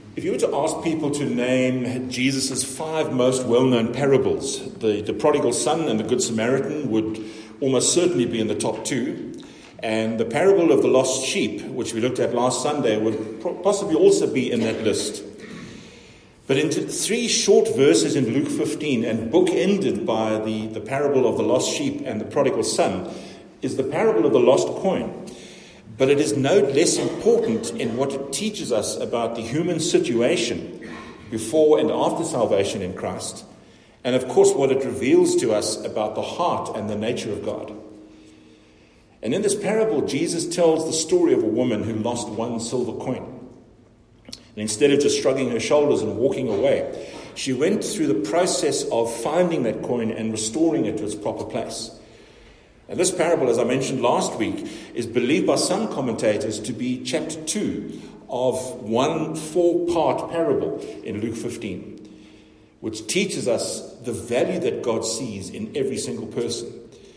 If you were to ask people to name Jesus' 5 most well-known parables, the prodigal son and the Good Samaritan would almost certainly be in the top 2. And the parable of the lost sheep, which we looked at last Sunday, would possibly also be in that list. But in 3 short verses in Luke 15, and bookended by the parable of the lost sheep and the prodigal son, is the parable of the lost coin. But it is no less important in what it teaches us about the human situation before and after salvation in Christ, and of course what it reveals to us about the heart and the nature of God. And in this parable, Jesus tells the story of a woman who lost 1 silver coin. And instead of just shrugging her shoulders and walking away, she went through the process of finding that coin and restoring it to its proper place. And this parable, as I mentioned last week, is believed by some commentators to be chapter 2 of one 4-part parable in Luke 15, which teaches us the value that God sees in every single person.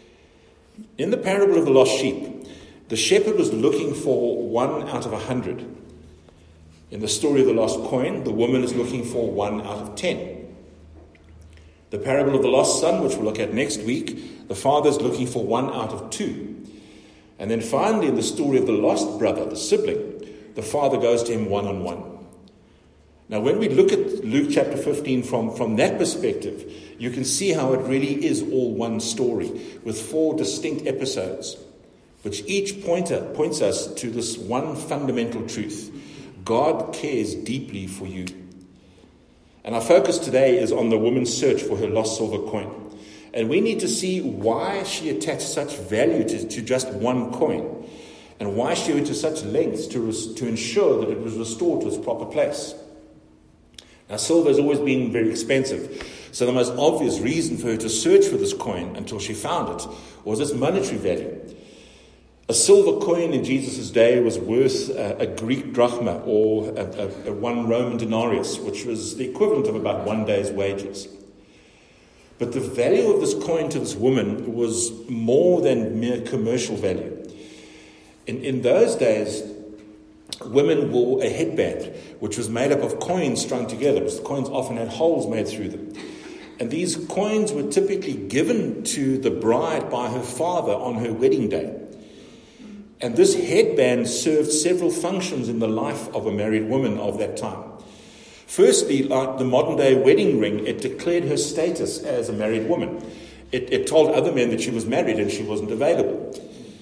In the parable of the lost sheep, the shepherd was looking for 1 out of 100. In the story of the lost coin, the woman is looking for 1 out of 10. The parable of the lost son, which we'll look at next week, the father is looking for 1 out of 2. And then finally, in the story of the lost brother, the sibling, the father goes to him one-on-one. Now, when we look at Luke chapter 15 from that perspective, you can see how it really is all one story with 4 distinct episodes, which each points us to this one fundamental truth. God cares deeply for you. And our focus today is on the woman's search for her lost silver coin. And we need to see why she attached such value to just 1 coin, and why she went to such lengths to ensure that it was restored to its proper place. Now, silver has always been very expensive, so the most obvious reason for her to search for this coin until she found it was its monetary value. A silver coin in Jesus' day was worth a Greek drachma, or a 1 Roman denarius, which was the equivalent of about 1 day's wages. But the value of this coin to this woman was more than mere commercial value. In those days, women wore a headband, which was made up of coins strung together, because the coins often had holes made through them. And these coins were typically given to the bride by her father on her wedding day. And this headband served several functions in the life of a married woman of that time. Firstly, like the modern-day wedding ring, it declared her status as a married woman. It told other men that she was married and she wasn't available.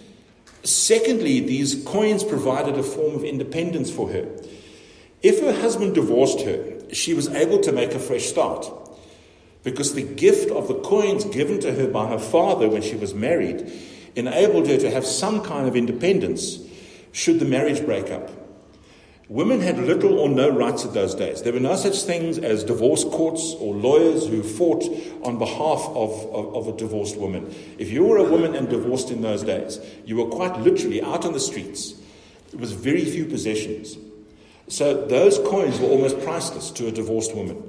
Secondly, these coins provided a form of independence for her. If her husband divorced her, she was able to make a fresh start, because the gift of the coins given to her by her father when she was married enabled her to have some kind of independence should the marriage break up. Women had little or no rights at those days. There were no such things as divorce courts or lawyers who fought on behalf of a divorced woman. If you were a woman and divorced in those days, you were quite literally out on the streets. There was very few possessions. So those coins were almost priceless to a divorced woman.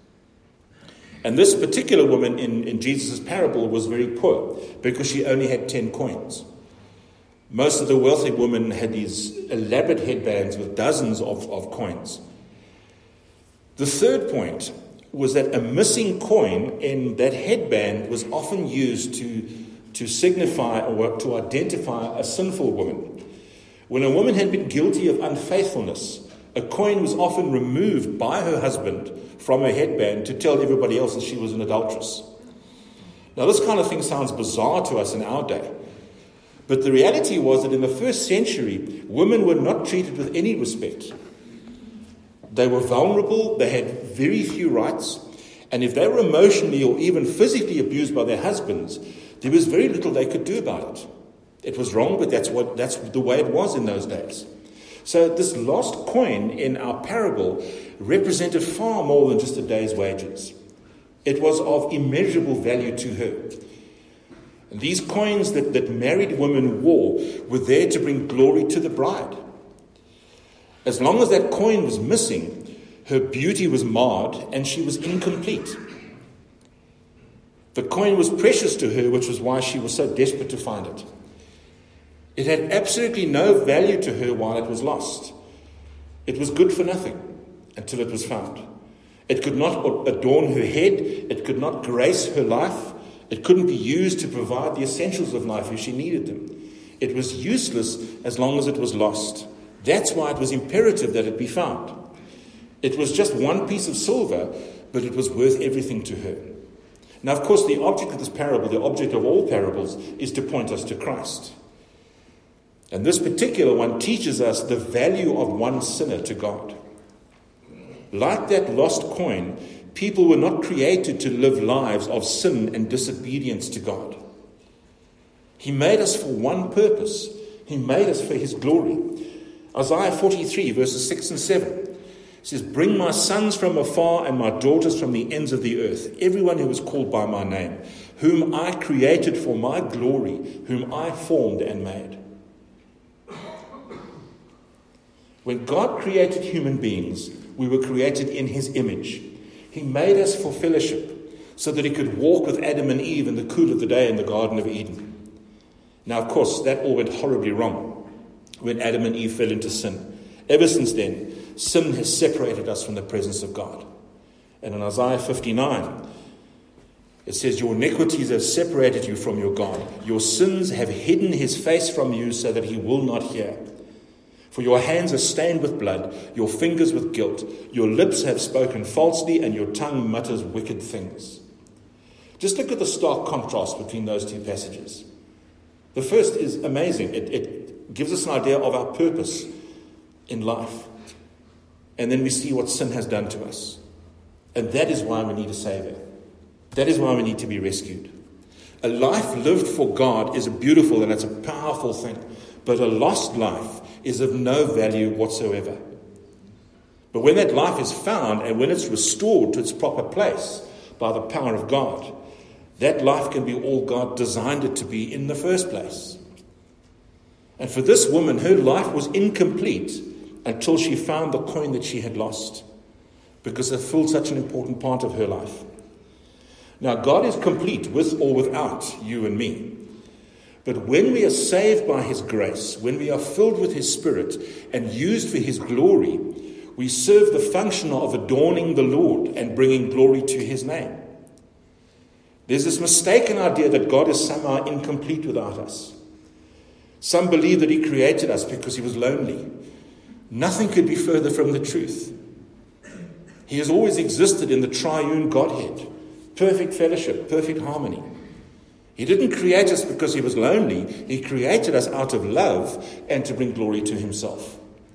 And this particular woman in Jesus' parable was very poor because she only had 10 coins. Most of the wealthy women had these elaborate headbands with dozens of coins. The third point was that a missing coin in that headband was often used to signify or to identify a sinful woman. When a woman had been guilty of unfaithfulness, a coin was often removed by her husband from her headband to tell everybody else that she was an adulteress. Now, this kind of thing sounds bizarre to us in our day. But the reality was that in the first century, women were not treated with any respect. They were vulnerable, they had very few rights, and if they were emotionally or even physically abused by their husbands, there was very little they could do about it. It was wrong, but that's the way it was in those days. So this lost coin in our parable represented far more than just a day's wages. It was of immeasurable value to her. And these coins that married women wore were there to bring glory to the bride. As long as that coin was missing, her beauty was marred and she was incomplete. The coin was precious to her, which was why she was so desperate to find it. It had absolutely no value to her while it was lost. It was good for nothing. until it was found. It could not adorn her head. It could not grace her life. It couldn't be used to provide the essentials of life if she needed them. It was useless as long as it was lost. That's why it was imperative that it be found. It was just one piece of silver, but it was worth everything to her. Now, of course, the object of this parable, the object of all parables, is to point us to Christ. And this particular one teaches us the value of one sinner to God. Like that lost coin, people were not created to live lives of sin and disobedience to God. He made us for one purpose. He made us for his glory. Isaiah 43, verses 6 and 7 says, "Bring my sons from afar and my daughters from the ends of the earth, everyone who is called by my name, whom I created for my glory, whom I formed and made." When God created human beings, we were created in his image. He made us for fellowship so that he could walk with Adam and Eve in the cool of the day in the Garden of Eden. Now, of course, that all went horribly wrong when Adam and Eve fell into sin. Ever since then, sin has separated us from the presence of God. And in Isaiah 59, it says, "Your iniquities have separated you from your God. Your sins have hidden his face from you so that he will not hear. For your hands are stained with blood, your fingers with guilt. Your lips have spoken falsely, and your tongue mutters wicked things." Just look at the stark contrast between those two passages. The first is amazing. It gives us an idea of our purpose in life. And then we see what sin has done to us. And that is why we need a Savior. That is why we need to be rescued. A life lived for God is a beautiful and it's a powerful thing. But a lost life is of no value whatsoever. But when that life is found and when it's restored to its proper place by the power of God, that life can be all God designed it to be in the first place. And for this woman, her life was incomplete until she found the coin that she had lost, because it filled such an important part of her life. Now, God is complete with or without you and me. But when we are saved by his grace, when we are filled with his Spirit and used for his glory, we serve the function of adorning the Lord and bringing glory to his name. There's this mistaken idea that God is somehow incomplete without us. Some believe that he created us because he was lonely. Nothing could be further from the truth. He has always existed in the triune Godhead. Perfect fellowship, perfect harmony. He didn't create us because he was lonely. He created us out of love and to bring glory to himself.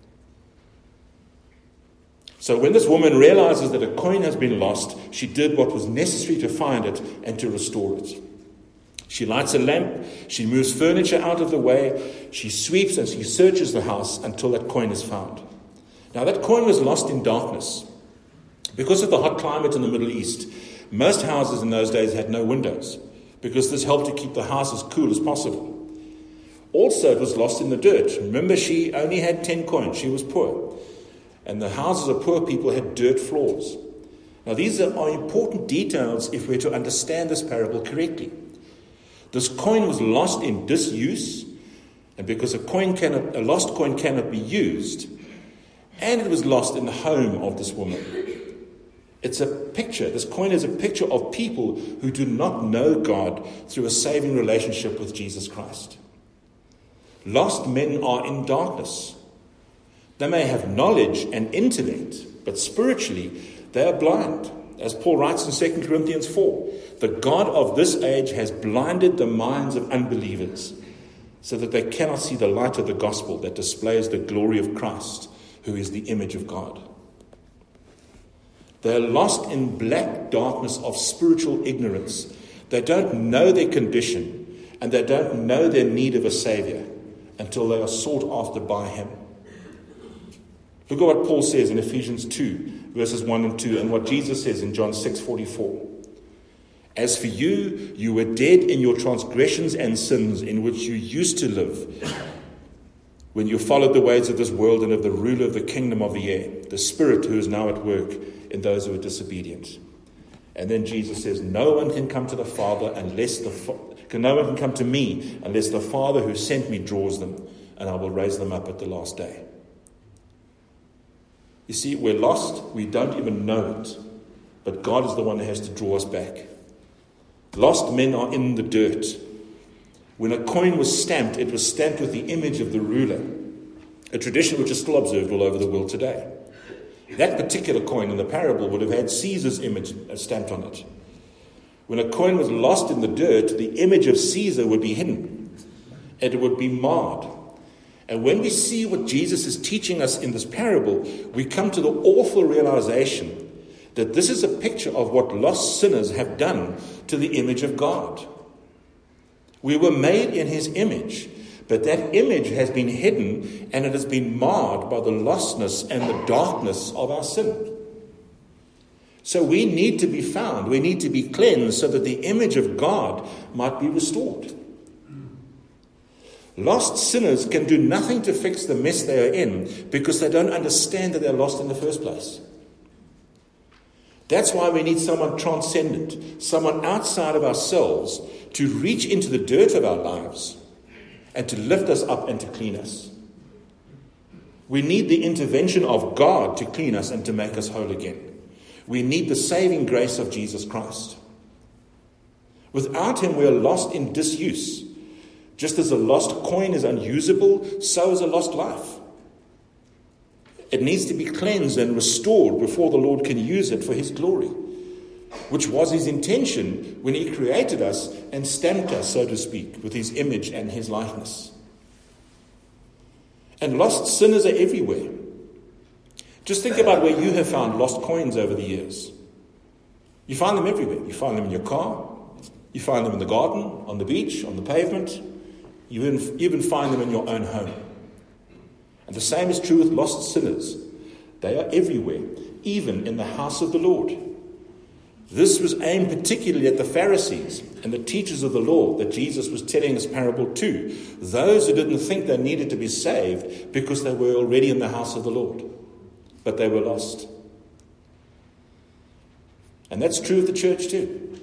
So when this woman realizes that a coin has been lost, she did what was necessary to find it and to restore it. She lights a lamp, she moves furniture out of the way, she sweeps and she searches the house until that coin is found. Now that coin was lost in darkness. Because of the hot climate in the Middle East, most houses in those days had no windows, because this helped to keep the house as cool as possible. Also, it was lost in the dirt. Remember, she only had 10 coins. She was poor. And the houses of poor people had dirt floors. Now, these are important details if we're to understand this parable correctly. This coin was lost in disuse, and because a lost coin cannot be used, and it was lost in the home of this woman. It's a picture. This coin is a picture of people who do not know God through a saving relationship with Jesus Christ. Lost men are in darkness. They may have knowledge and intellect, but spiritually they are blind. As Paul writes in 2 Corinthians 4, the God of this age has blinded the minds of unbelievers so that they cannot see the light of the gospel that displays the glory of Christ, who is the image of God. They are lost in black darkness of spiritual ignorance. They don't know their condition and they don't know their need of a Savior until they are sought after by him. Look at what Paul says in Ephesians 2, verses 1 and 2, and what Jesus says in John 6:44. As for you, you were dead in your transgressions and sins in which you used to live, when you followed the ways of this world and of the ruler of the kingdom of the air, the spirit who is now at work in those who are disobedient. And then Jesus says, no one can come to me unless the Father who sent me draws them, and I will raise them up at the last day. You see, we're lost. We don't even know it. But God is the one who has to draw us back. Lost men are in the dirt. When a coin was stamped, it was stamped with the image of the ruler, a tradition which is still observed all over the world today. That particular coin in the parable would have had Caesar's image stamped on it. When a coin was lost in the dirt, the image of Caesar would be hidden, and it would be marred. And when we see what Jesus is teaching us in this parable, we come to the awful realization that this is a picture of what lost sinners have done to the image of God. We were made in his image, but that image has been hidden and it has been marred by the lostness and the darkness of our sin. So we need to be found, we need to be cleansed so that the image of God might be restored. Lost sinners can do nothing to fix the mess they are in because they don't understand that they're lost in the first place. That's why we need someone transcendent, someone outside of ourselves to reach into the dirt of our lives and to lift us up and to clean us. We need the intervention of God to clean us and to make us whole again. We need the saving grace of Jesus Christ. Without him, we are lost in disuse. Just as a lost coin is unusable, so is a lost life. It needs to be cleansed and restored before the Lord can use it for his glory, which was his intention when he created us and stamped us, so to speak, with his image and his likeness. And lost sinners are everywhere. Just think about where you have found lost coins over the years. You find them everywhere. You find them in your car. You find them in the garden, on the beach, on the pavement. You even find them in your own home. And the same is true with lost sinners. They are everywhere, even in the house of the Lord. This was aimed particularly at the Pharisees and the teachers of the law that Jesus was telling this parable to. Those who didn't think they needed to be saved because they were already in the house of the Lord. But they were lost. And that's true of the church too.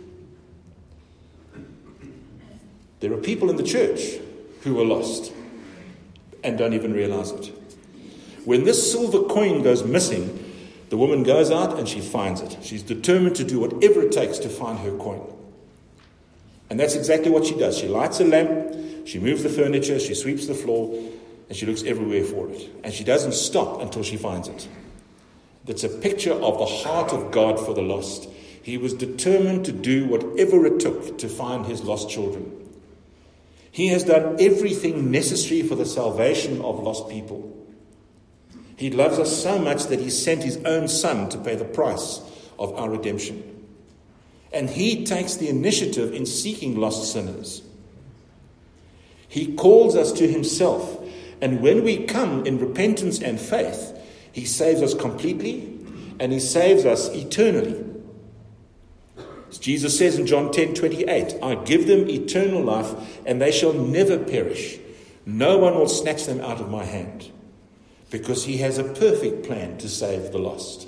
There are people in the church who are lost and don't even realize it. When this silver coin goes missing, the woman goes out and she finds it. She's determined to do whatever it takes to find her coin. And that's exactly what she does. She lights a lamp, she moves the furniture, she sweeps the floor, and she looks everywhere for it. And she doesn't stop until she finds it. That's a picture of the heart of God for the lost. He was determined to do whatever it took to find his lost children. He has done everything necessary for the salvation of lost people. He loves us so much that he sent his own son to pay the price of our redemption. And he takes the initiative in seeking lost sinners. He calls us to himself. And when we come in repentance and faith, he saves us completely and he saves us eternally. As Jesus says in John 10:28, I give them eternal life and they shall never perish. No one will snatch them out of my hand, because he has a perfect plan to save the lost.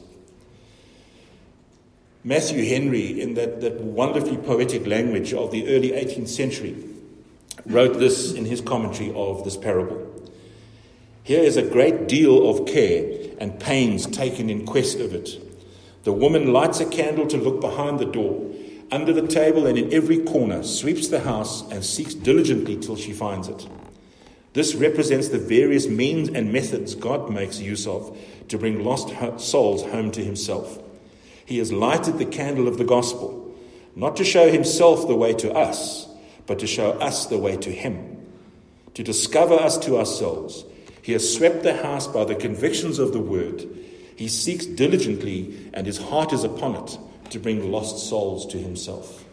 Matthew Henry, in that wonderfully poetic language of the early 18th century, wrote this in his commentary of this parable. Here is a great deal of care and pains taken in quest of it. The woman lights a candle to look behind the door, under the table and in every corner, sweeps the house and seeks diligently till she finds it. This represents the various means and methods God makes use of to bring lost souls home to himself. He has lighted the candle of the gospel, not to show himself the way to us, but to show us the way to him, to discover us to ourselves. He has swept the house by the convictions of the word. He seeks diligently, and his heart is upon it, to bring lost souls to himself.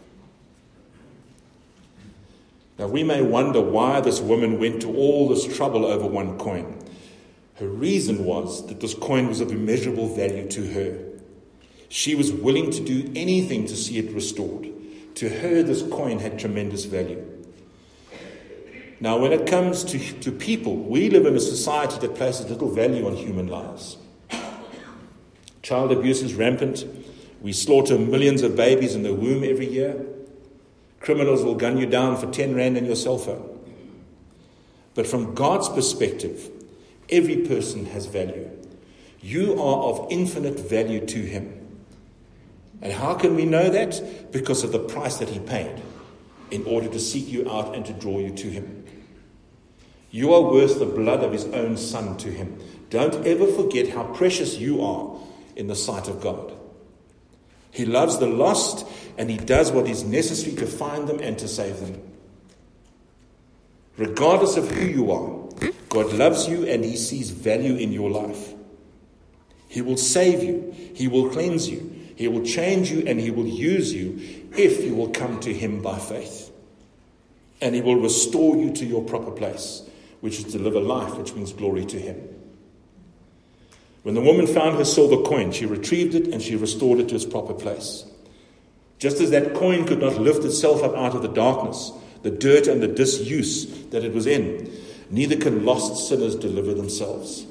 Now, we may wonder why this woman went to all this trouble over one coin. Her reason was that this coin was of immeasurable value to her. She was willing to do anything to see it restored. To her, this coin had tremendous value. Now, when it comes to people, we live in a society that places little value on human lives. Child abuse is rampant. We slaughter millions of babies in the womb every year. Criminals will gun you down for 10 rand and your cell phone. But from God's perspective, every person has value. You are of infinite value to him. And how can we know that? Because of the price that he paid in order to seek you out and to draw you to him. You are worth the blood of his own son to him. Don't ever forget how precious you are in the sight of God. He loves the lost, and he does what is necessary to find them and to save them. Regardless of who you are, God loves you and he sees value in your life. He will save you. He will cleanse you. He will change you and he will use you if you will come to him by faith. And he will restore you to your proper place, which is to live a life which brings glory to him. When the woman found her silver coin, she retrieved it and she restored it to its proper place. Just as that coin could not lift itself up out of the darkness, the dirt and the disuse that it was in, neither can lost sinners deliver themselves.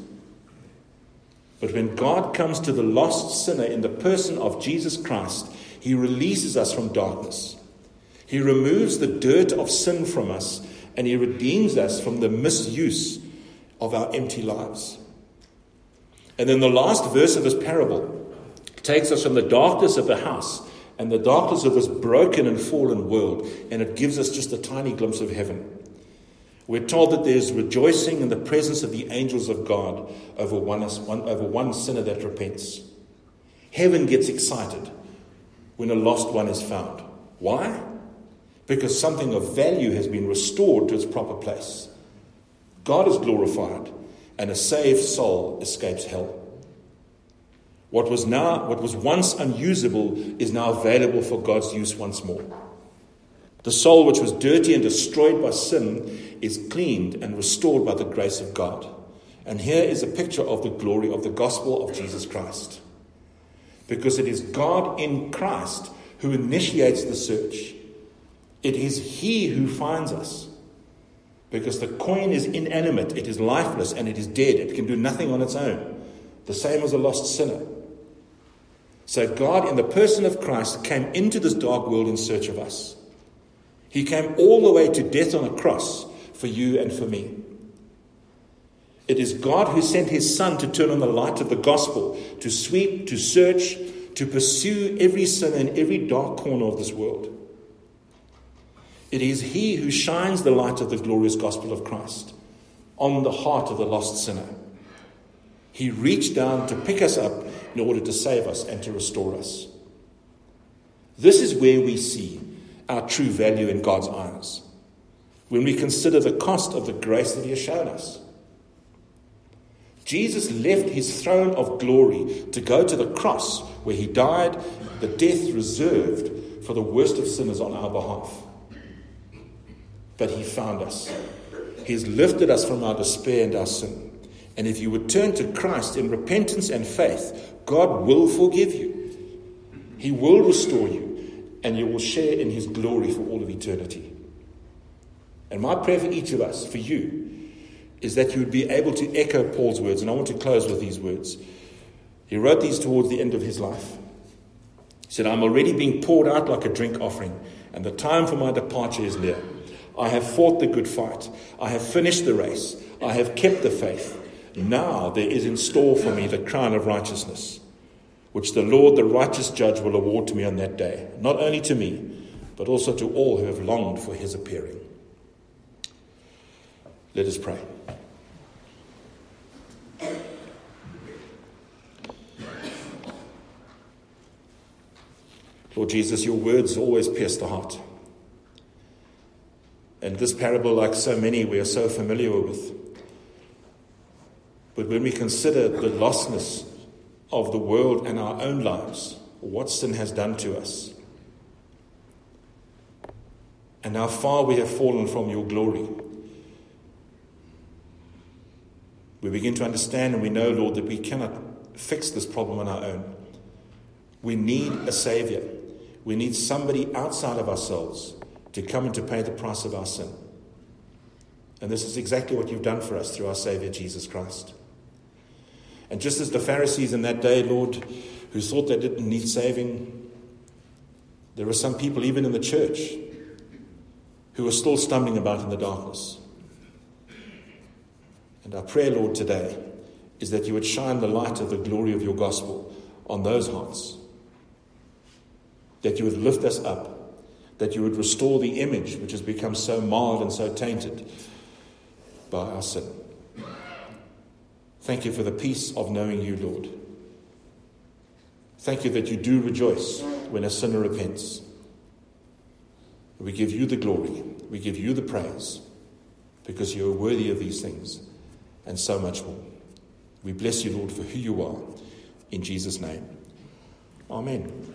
But when God comes to the lost sinner in the person of Jesus Christ, he releases us from darkness. He removes the dirt of sin from us, and he redeems us from the misuse of our empty lives. And then the last verse of this parable takes us from the darkness of the house and the darkness of this broken and fallen world, and it gives us just a tiny glimpse of heaven. We're told that there's rejoicing in the presence of the angels of God over one sinner that repents. Heaven gets excited when a lost one is found. Why? Because something of value has been restored to its proper place. God is glorified, and a saved soul escapes hell. What was once unusable is now available for God's use once more. The soul which was dirty and destroyed by sin is cleaned and restored by the grace of God. And here is a picture of the glory of the gospel of Jesus Christ. Because it is God in Christ who initiates the search. It is he who finds us. Because the coin is inanimate, it is lifeless, and it is dead. It can do nothing on its own. The same as a lost sinner. So God, in the person of Christ, came into this dark world in search of us. He came all the way to death on a cross for you and for me. It is God who sent his Son to turn on the light of the gospel, to sweep, to search, to pursue every sinner in every dark corner of this world. It is he who shines the light of the glorious gospel of Christ on the heart of the lost sinner. He reached down to pick us up in order to save us and to restore us. This is where we see our true value in God's eyes, when we consider the cost of the grace that he has shown us. Jesus left his throne of glory to go to the cross where he died, the death reserved for the worst of sinners on our behalf. But he found us. He has lifted us from our despair and our sin. And if you would turn to Christ in repentance and faith, God will forgive you. He will restore you. And you will share in his glory for all of eternity. And my prayer for each of us, for you, is that you would be able to echo Paul's words. And I want to close with these words. He wrote these towards the end of his life. He said, I'm already being poured out like a drink offering, and the time for my departure is near. I have fought the good fight. I have finished the race. I have kept the faith. Now there is in store for me the crown of righteousness, which the Lord, the righteous judge, will award to me on that day, not only to me, but also to all who have longed for his appearing. Let us pray. Lord Jesus, your words always pierce the heart. And this parable, like so many, we are so familiar with. But when we consider the lostness of the world and our own lives, what sin has done to us, and how far we have fallen from your glory, we begin to understand and we know, Lord, that we cannot fix this problem on our own. We need a Savior. We need somebody outside of ourselves to come and to pay the price of our sin. And this is exactly what you've done for us through our Savior, Jesus Christ. And just as the Pharisees in that day, Lord, who thought they didn't need saving, there are some people even in the church who are still stumbling about in the darkness. And our prayer, Lord, today is that you would shine the light of the glory of your gospel on those hearts, that you would lift us up, that you would restore the image which has become so marred and so tainted by our sin. Thank you for the peace of knowing you, Lord. Thank you that you do rejoice when a sinner repents. We give you the glory, we give you the praise, because you are worthy of these things and so much more. We bless you, Lord, for who you are. In Jesus' name, amen.